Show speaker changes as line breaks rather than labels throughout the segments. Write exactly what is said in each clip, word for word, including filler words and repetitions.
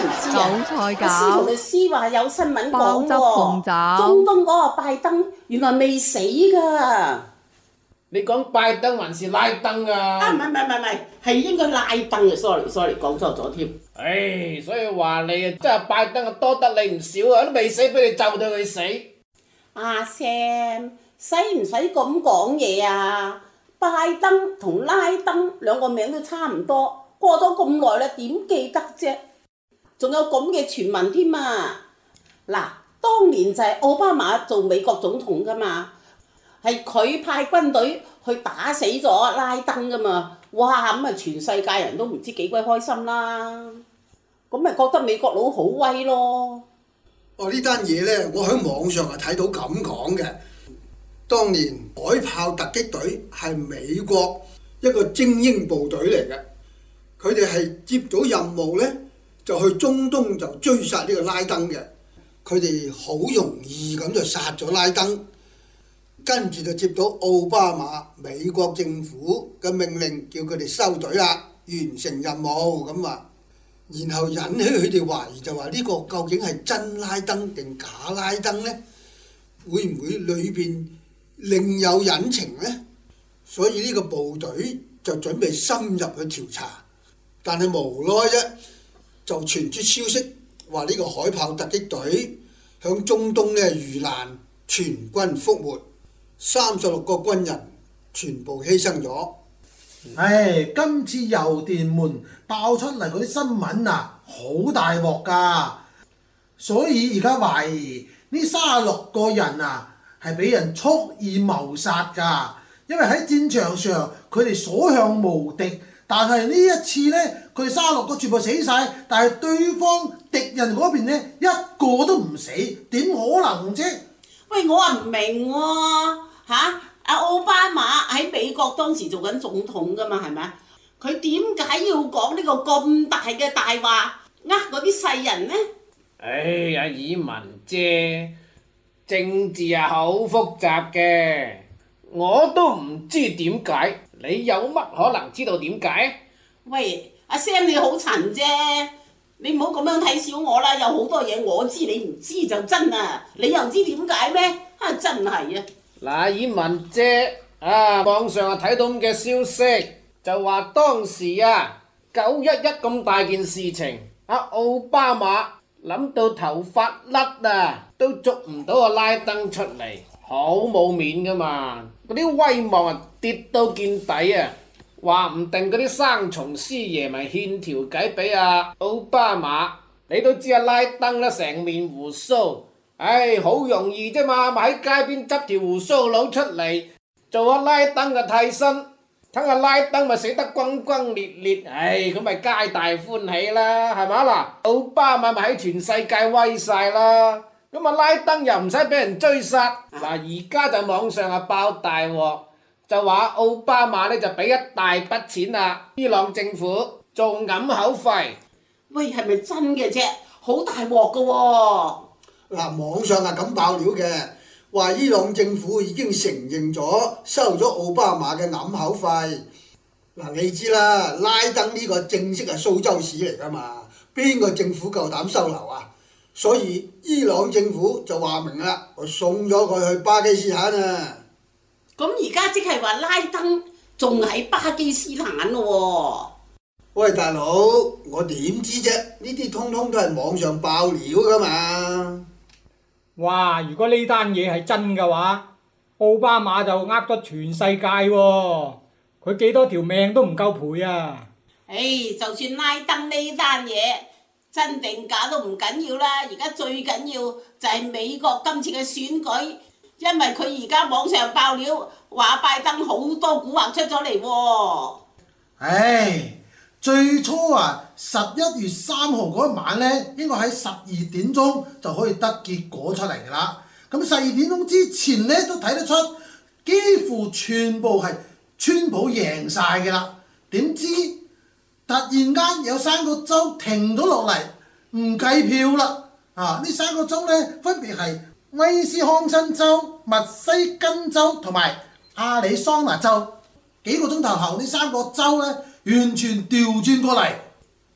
唔知啊？
韭菜
阿司徒律
餃、
師話有新聞講
鮑汁鳳
喎，
爪。
中東嗰個拜登原來未死㗎。
你講拜登還是拉登啊？
啊，唔係唔係唔係唔係，係應該拉登嘅，sorry sorry，講錯咗添。
唉，所以話你啊，真係拜登啊多得你唔少啊，都未死俾你咒到佢死。
阿 Sam，使唔使咁講嘢啊？拜登同拉登兩個名都差唔多，過咗咁耐啦，點記得啫？仲有咁嘅傳聞添啊！嗱，當年就係奧巴馬做美國總統㗎嘛，係佢派軍隊去打死咗拉登㗎嘛，哇！咁啊全世界人都唔知幾鬼開心啦，咁咪覺得美國佬好威咯。
哦，呢單嘢呢，我喺網上係睇到咁講嘅。當年海豹突擊隊係美國一個精英部隊嚟嘅，佢哋係接咗任務呢，就去中東就追殺呢個拉登嘅。佢哋好容易咁就殺咗拉登，跟住就接到奧巴馬美國政府嘅命令，叫佢哋收隊啦，完成任務咁話。然後引起佢哋懷疑，就話呢個究竟係真拉登定假拉登呢？會唔會裏邊另有隱情呢？所以呢個部隊就準備深入去調查，但係無奈啫，就傳出消息話呢個海豹突擊隊響中東呢遇難，全軍覆沒，三十六個軍人全部犧牲咗。
唉，今次郵電門爆出嚟嗰啲新聞啊，好大鑊㗎，所以而家懷疑呢三十六個人啊係俾人蓄意謀殺㗎，因為喺戰場上佢哋所向無敵，但係呢一次呢，佢哋三十六個全部死晒，但係對方敵人嗰邊呢一個都唔死，點可能啫？
喂，我話唔明喎嚇。阿奧巴馬喺美國當時做緊總統㗎嘛，係咪啊？佢點解要講呢個咁大嘅大話，呃嗰啲世人呢？
唉呀，以文姐，政治係好複雜嘅，我都唔知點解，你有乜可能知道點解？
喂，阿 Sam 你好塵啫，你唔好咁樣睇小我啦，有好多嘢我知你唔知就真啊，你又知點解咩？啊，真係啊！
嗱，以文姐啊，網上啊睇到咁嘅消息，就話當時啊九一一咁大件事情，阿奧巴馬諗到頭髮甩啊，都捉唔到阿拉登出嚟，好冇面噶嘛，嗰啲威望啊跌到見底啊，話唔定嗰啲生蟲師爺咪獻條計俾阿奧巴馬，你都知阿拉登啦，成面鬍鬚。唉，好容易啫嘛，咪喺街邊執條鬍鬚佬出嚟做阿拉登嘅替身，等阿拉登咪死得轟轟烈烈，唉，咁咪皆大歡喜啦，係嘛嗱？奧巴馬咪喺全世界威晒啦，咁阿拉登又唔使俾人追殺，嗱而家就網上啊爆大鑊，就話奧巴馬呢就俾一大筆錢啦，伊朗政府做掩口費。
喂，係咪真嘅啫？好大鑊噶喎！
嗱，網上係咁爆料嘅，話伊朗政府已經承認咗收咗奧巴馬嘅掩口費。嗱，你知啦，拉登呢個正式係蘇州市嚟㗎嘛，邊個政府夠膽收留啊？所以伊朗政府就話明啦，我送咗佢去巴基斯坦啊。
咁而家即係話拉登仲喺巴基斯坦咯喎。
喂，大佬，我點知啫？呢啲通通都係網上爆料㗎嘛。
哇！如果呢單嘢係真嘅話，奧巴馬就呃咗全世界喎，佢幾多條命都唔夠賠啊！
唉，就算拉登呢單嘢真定假都唔緊要啦，而家最緊要就係美國今次嘅選舉，因為佢而家網上爆料話拜登好多蠱惑出咗嚟喎。
唉，最初啊，十一月三號嗰一晚呢，應該喺十二點鐘就可以得結果出嚟㗎啦。咁十二點鐘之前呢，都睇得出幾乎全部係川普贏晒㗎啦。點知突然間有三個州停咗落嚟，唔計票啦。啊，呢三個州呢，分別係威斯康辛州、密西根州同埋亞利桑那州。幾個鐘頭後，呢三個州呢，完全調轉過嚟，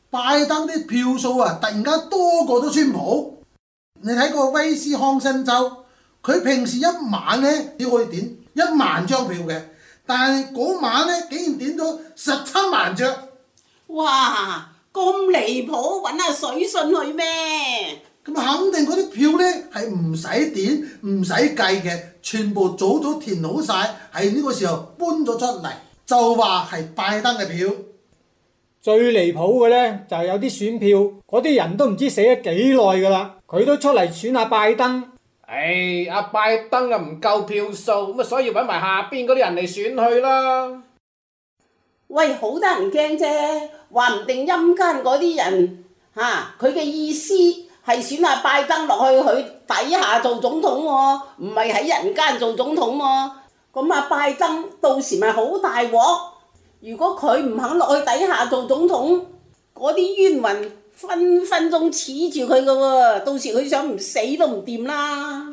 拜登啲票數啊，突然間多過咗川普。你睇過威斯康辛州，佢平時一晚咧只可以點一萬張票嘅，但係嗰晚咧竟然點咗十七萬張。
哇！咁離譜，揾下水信去咩？
咁肯定嗰啲票咧係唔使點唔使計嘅，全部早早填好晒，喺呢個時候搬咗出嚟，就話係拜登嘅票。
最離譜嘅咧就係有啲選票，嗰啲人都唔知死咗幾耐㗎啦，佢都出嚟選下拜登。
唉，阿拜登啊唔夠票數，咁啊所以揾埋下邊嗰啲人嚟選去啦。
喂，好得人驚啫，話唔定陰間嗰啲人嚇，佢嘅意思係選下拜登落去佢底下做總統喎，唔係喺人間做總統喎。咁啊，拜登到時咪好大鑊。如果佢唔肯落去底下做總統，嗰啲冤魂分分鐘恃住佢㗎喎，到時佢想唔死都唔掂啦。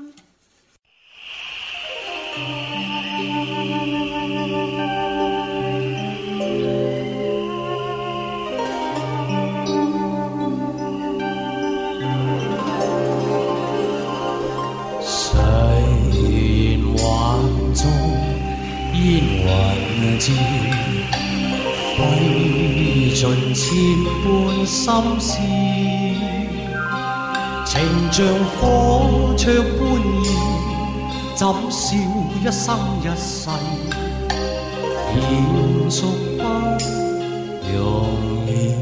煙雲漸，揮盡千般心事，情像火灼般熱，怎笑一生一世，延續不容易。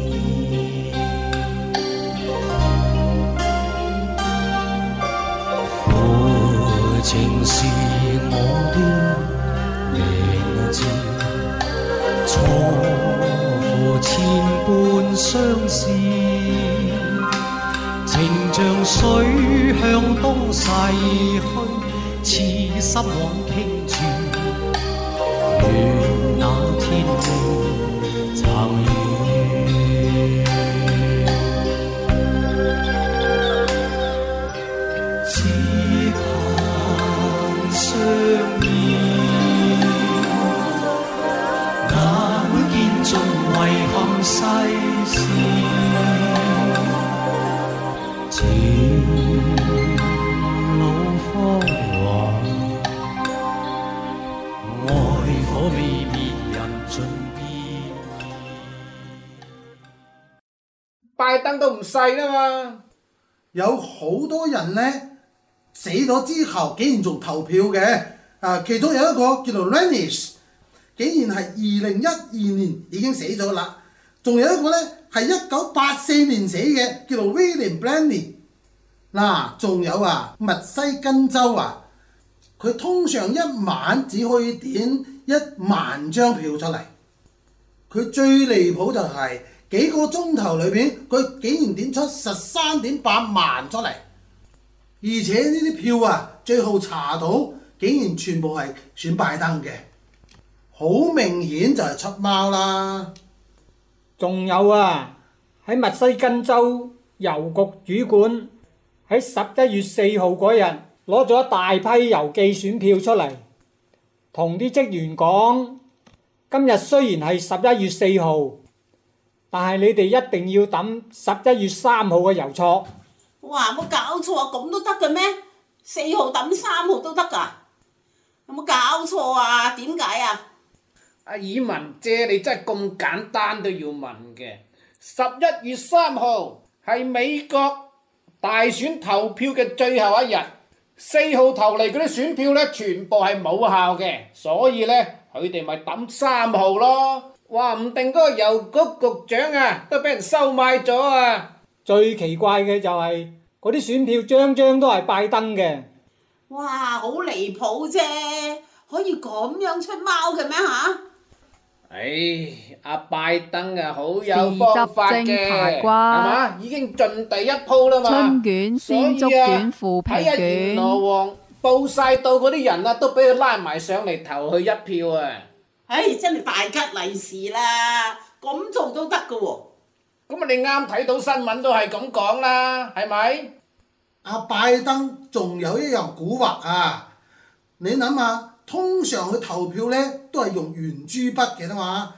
負情是我的名字，錯付千般相思，情像水向東逝去，似心往傾注，願那天未曾遇。只恨相依，盡遺憾世事，前路芳華，愛火未滅人盡變。
拜登都唔細啦嘛，
有好多人咧死咗之後，竟然仲投票嘅。啊，其中有一個叫做 Rennies。竟然係二零一二年已經死咗啦，仲有一個咧係一九八四年死嘅，叫做 William Blaney。嗱，仲有啊，密西根州啊，佢通常一晚只可以點一萬張票出嚟。佢最離譜就係、是、幾個鐘頭裏邊，佢竟然點出十三點八萬出嚟，而且呢啲票啊，最後查到竟然全部係選拜登嘅。好明顯就係出貓啦！
仲有啊，喺密西根州郵局主管喺十一月四號嗰日攞咗一大批郵寄選票出嚟，同啲職員講：今日雖然係十一月四號，但係你哋一定要等十一月三號嘅郵戳。
哇！冇搞錯啊，咁都得嘅咩？四號等三號都得㗎？有冇搞錯啊？點解啊？
阿爾文姐，你真係咁簡單都要問嘅？十一月三號係美國大選投票嘅最後一日，四號投嚟嗰啲選票咧，全部係冇效嘅，所以咧佢哋咪抌三號咯。話唔定嗰個郵局局長啊，都俾人收買咗啊！
最奇怪嘅就係嗰啲選票張張都係拜登嘅。
哇！好離譜啫，可以咁樣出貓嘅咩嚇？
唉，阿拜登啊，好有方法嘅，係嘛？已經盡第一鋪啦嘛。
春卷、鮮竹卷、腐皮卷。
睇下閻羅王報晒到嗰啲人啊，都俾佢拉埋上嚟投佢一票啊！
唉，真係大吉利是啦，咁做都得㗎喎。
咁啊，你啱睇到新聞都係咁講啦，係咪？
阿拜登仲有一樣蠱惑啊！你諗下，通常佢投票咧都係用圓珠筆嘅啦嘛，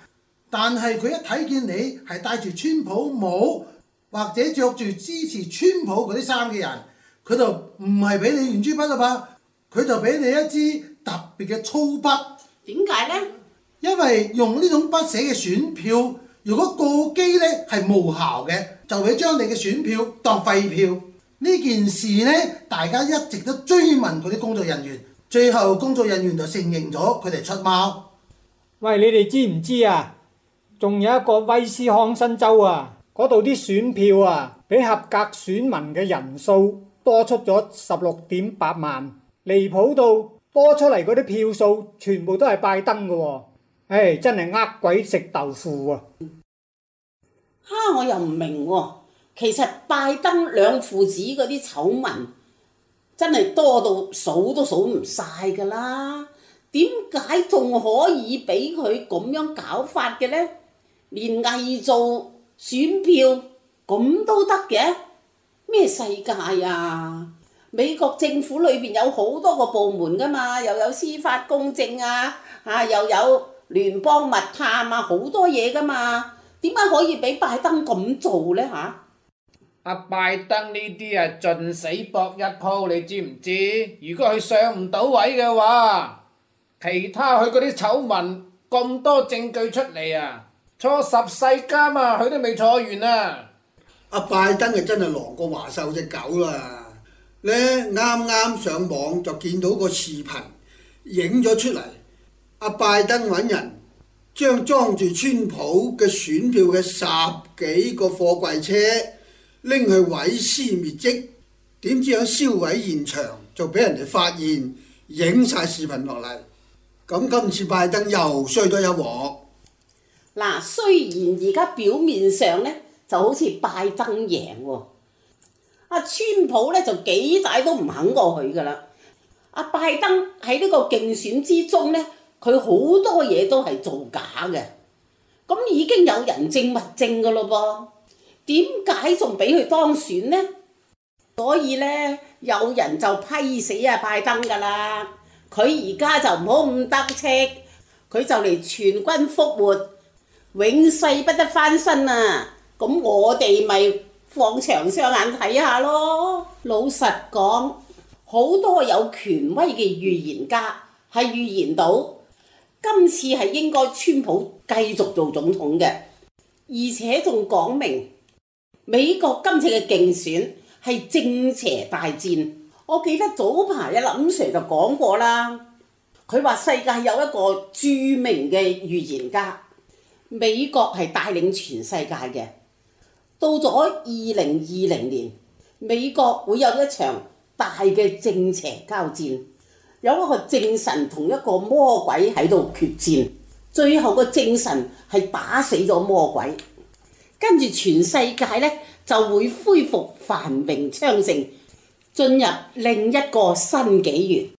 但係佢一睇見你係戴住川普帽或者着住支持川普嗰啲衫嘅人，佢就唔係俾你圓珠筆啦吧，佢就俾你一支特別嘅粗筆。
點解呢？
因為用呢種筆寫嘅選票，如果過機呢係無效嘅，就會將你嘅選票當廢票。呢件事呢，大家一直都追問嗰啲工作人員，最後工作人員就承認咗佢哋出貓。
喂，你哋知唔知啊？仲有一個威斯康辛州啊，嗰度啲選票啊，比合格選民嘅人數多出咗十六點八萬，離譜到多出嚟嗰啲票數全部都係拜登嘅喎。唉，真係呃鬼食豆腐啊！
哈，我又唔明喎。其實拜登兩父子嗰啲醜聞真係多到數都數唔晒㗎啦，點解仲可以俾佢咁樣搞法嘅呢？連偽造選票咁都得嘅？咩世界啊？美國政府裏邊有好多個部門㗎嘛，又有司法公正啊，啊又有聯邦密探啊，好多嘢㗎嘛，點解可以俾拜登咁做呢？嚇？
阿拜登呢啲啊，盡死搏一鋪，你知唔知？如果佢上唔到位嘅話，其他佢嗰啲醜聞咁多證據出嚟啊，坐十世監啊，佢都未坐完啊！
阿拜登啊，真係狼過華獸隻狗啦！咧啱啱上網就見到個視頻影咗出嚟，阿拜登揾人將裝住川普嘅選票嘅十幾個貨櫃車拎去毀屍滅跡，點知喺燒毀現場就俾人哋發現，影晒視頻落嚟。咁今次拜登又衰多一鑊。
嗱，雖然而家表面上呢就好似拜登贏喎，阿川普呢就幾大都唔肯過去㗎啦。阿拜登喺呢個競選之中呢，佢好多嘢都係造假嘅，咁已經有人證物證㗎咯噃。點解仲俾佢當選呢？所以呢，有人就批死阿拜登㗎啦。佢而家就唔好咁得戚，佢就嚟全軍覆沒，永世不得翻身啊！咁我哋咪放長雙眼睇下咯。老實講，好多有權威嘅預言家係預言到今次係應該川普繼續做總統嘅，而且仲講明美國今次嘅競選係正邪大戰。我記得早排阿林 Sir 就講過啦，佢話世界有一個著名嘅預言家，美國係帶領全世界嘅。到咗二零二零年，美國會有一場大嘅正邪交戰，有一個正神同一個魔鬼喺度決戰，最後個正神係打死咗魔鬼。跟住全世界呢就會恢復繁榮昌盛，進入另一個新紀元。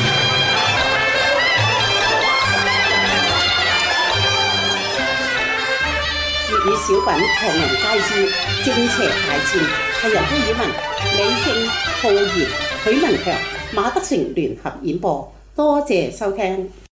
粵語小品《唐人街之正邪大戰》係由潘曉文、李正、浩然、許文強、馬德成聯合演播，多謝收聽。